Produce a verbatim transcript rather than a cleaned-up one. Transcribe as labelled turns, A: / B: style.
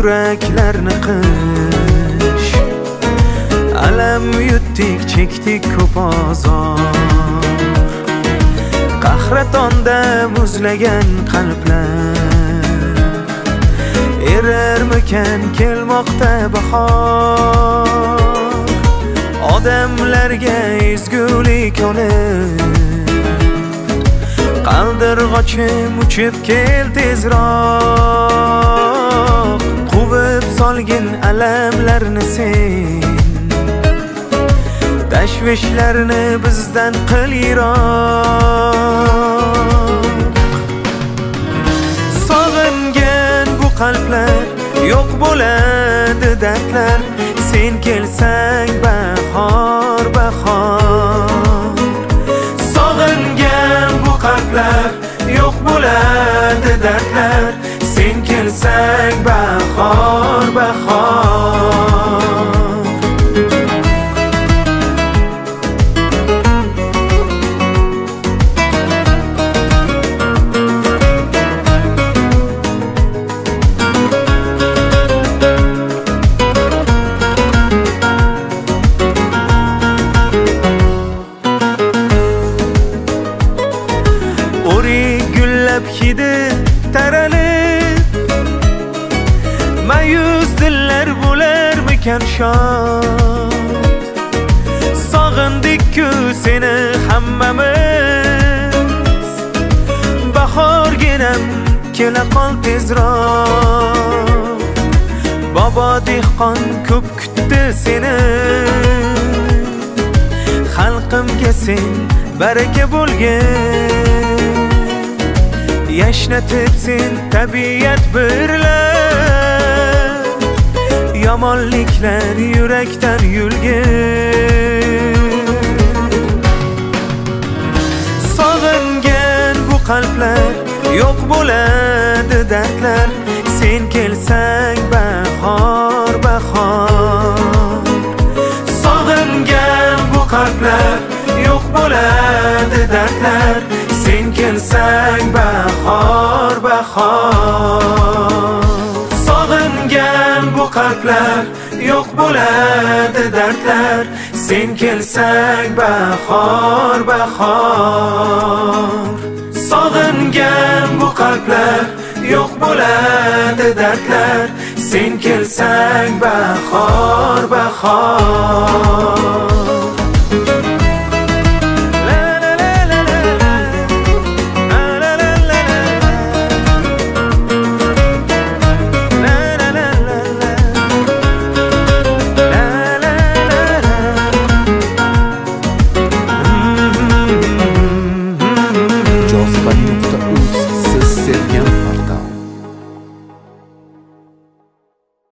A: yuraklarni qish. Alam yutdik, chekdik ko'p azor. Qahratonda muzlagan qalblar erarmikan kelmoqda bahor. Odamlarga ezgulik olib qaldirg'ochim uchib kel tezroq. Quvib solgin alamlarni sen, tashvishlarni bizdan qil yiroq. Sog'ingan bu qalblar yo'q bo'ladi dardlar. Sen kelsang bahor bahor. Sog'ingan bu qalblar yo'q bo'ladi dardlar. Sen kelsang bahor bahor. Hidi taralib mayus dillar bo'larmikan shod. Sog'indik-ku seni hammamiz. Bahorginam kela qol tezroq. Bobo dehqon ko'p kutdi seni. Xalqimga sen baraka bo'lgin. Yashnatib sen tabiat birlab. Yomonliklar yurakdan yulgin. Sog'ingan bu qalblar yo'q bo'ladi dardlar. Sen kelsang bahor bahor. Sog'ingan bu qalblar yo'q bo'ladi dardlar. Sen kelsang bahor bahor. Sog'ingan bu qalblar yo'q bo'ladi dardlar. Sen kelsang bahor bahor. Sog'ingan bu qalblar yo'q bo'ladi dardlar. Sen kelsang bahor bahor.